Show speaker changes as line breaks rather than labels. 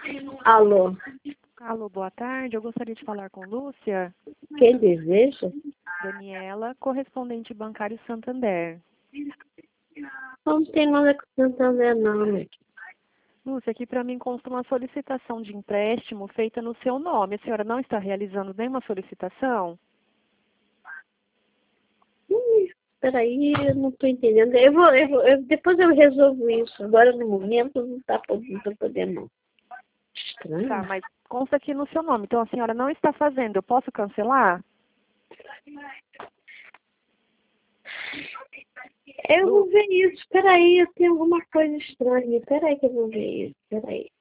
Alô,
Alô, boa tarde. Eu gostaria de falar com Lúcia.
quem deseja?
Daniela, correspondente bancário Santander.
Não tem nada com Santander, não, né?
Lúcia, aqui para mim consta uma solicitação de empréstimo feita no seu nome. A senhora não está realizando nenhuma solicitação?
Peraí, eu não estou entendendo. Depois eu resolvo isso. Agora, no momento, não tô podendo, não.
Tá,
Estranho.
mas consta aqui no seu nome. Então a senhora não está fazendo. Eu posso cancelar?
Eu vou ver isso. Peraí, eu tenho alguma coisa estranha. Peraí que eu vou ver isso. Peraí.